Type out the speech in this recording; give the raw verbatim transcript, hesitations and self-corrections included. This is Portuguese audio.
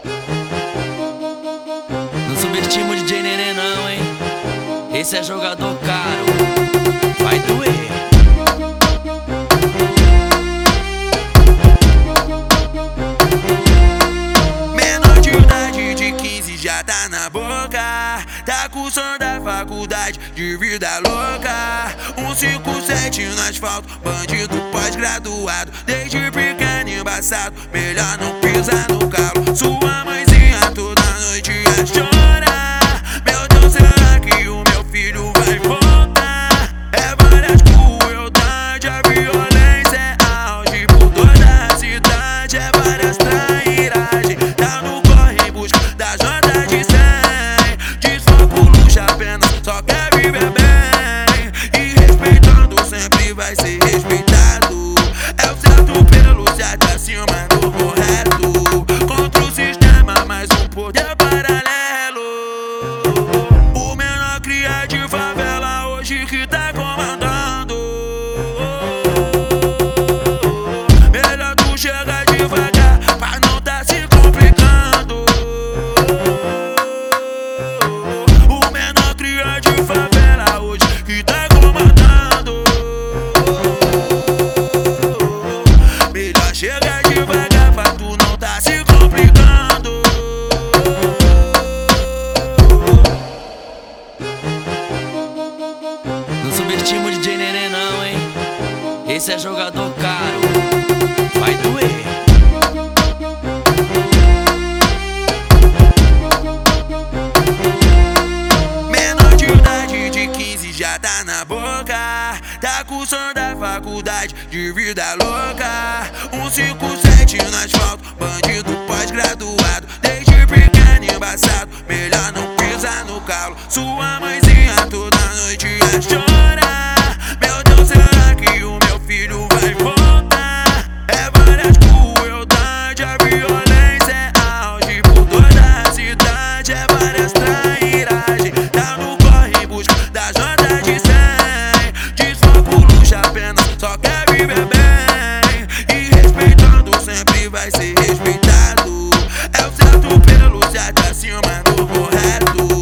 Não subestima o D J Nenê não, hein? Esse é jogador caro, vai doer. Menor de idade de quinze já tá na boca, tá cursando a faculdade de vida louca. um cinco sete no asfalto, bandido pós-graduado, desde pequeno embaçado, melhor não pisar no calo. Sua mãezinha toda noite a chorar, meu Deus, será que o meu filho vai voltar? É várias crueldades, a violência é auge por toda a cidade, é várias trairagem, tá no corre em busca das notas de cem, desfoco, luxo apenas, só quer viver bem, e respeitando sempre vai ser respeitado, é o certo pelo certo acima do correto, contra o sistema mais um poder paralelo. O menor cria de favela hoje que tá comandando, melhor tu chegar devagar pra não tá se complicando. O menor cria de favela hoje que tá comandando, melhor chegar devagar pra tu não tá se complicando. Não subestima o D J Nenê não, hein? Esse é jogador caro, vai doer. Menor de idade de quinze já tá na boca, tá cursando a faculdade de vida louca. um cinco sete no asfalto, bandido pós-graduado, desde pequeno embaçado, melhor não pisar no calo. Sua mãezinha toda noite a chorar, meu Deus, será que o meu filho vai voltar? É várias crueldades, a violência é auge por toda a cidade, é várias trairagem, tá no corre em busca das notas de cem, desfoco, luxo apenas, só quer viver bem, e respeitando sempre vai ser respeitado, é o certo pelo certo acima do correto.